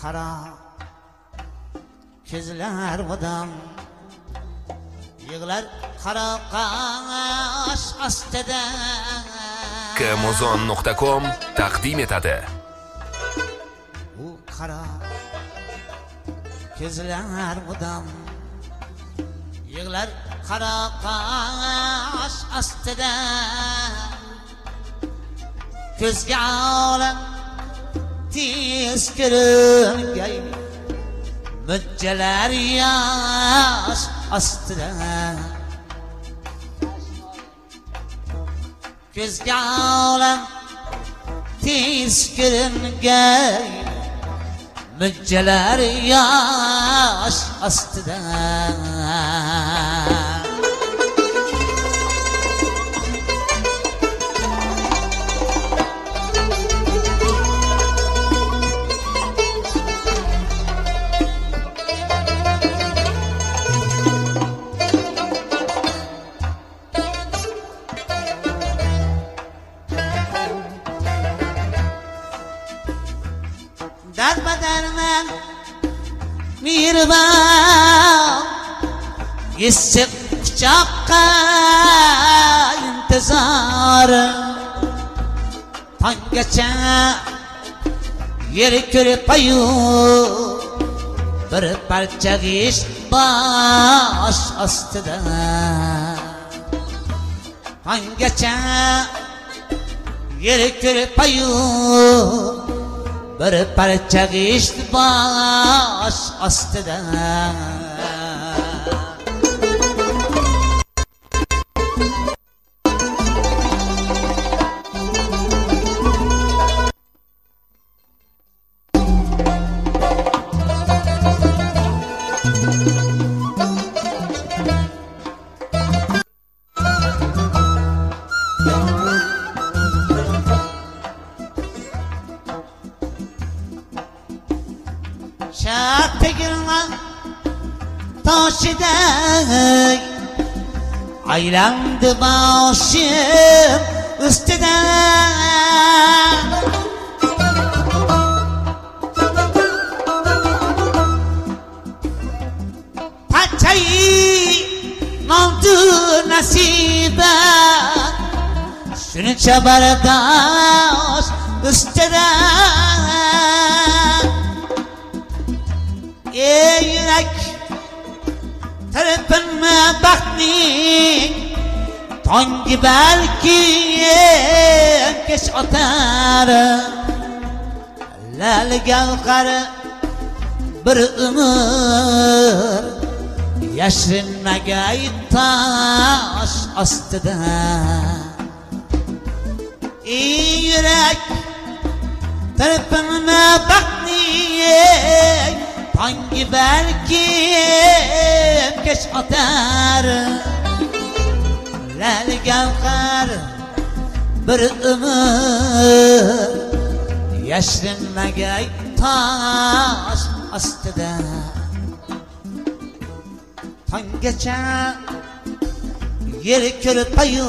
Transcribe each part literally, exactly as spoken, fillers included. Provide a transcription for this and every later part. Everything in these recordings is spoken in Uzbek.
qara ko'zlar odam yig'lar qara qash ostida Kamozon nuqta com taqdim etadi. u qara ko'zlar odam yig'lar qara qash ostida ko'zga olam tez ko'ringay mujjalar yosh ostida ko'zga olam tez ko'ringay mujjalar yosh ostida Darmadarman mihriban issiq quchoqqa intizor tonggacha yer ko'rpayu bir parcha g'isht bosh ostida tonggacha yer ko'rpayu bir parcha g'isht bosh ostida Şartgirman taşıday aylandı başım üstüde Paçayı oldu nasibe şunu çabardaş üstüde Ey yürek tarafınma bakmayın Tangi belki geç atar Lali gavhari bir umr Yashirinmagay tash ostida Ey yürek tarafınma bakmayın Hangi belki geç atar Lali gavhar bir umr Yashirinmagay tash ostida Tonggacha yer ko'rpayu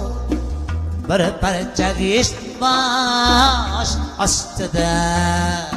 bir parcha g'isht bosh ostida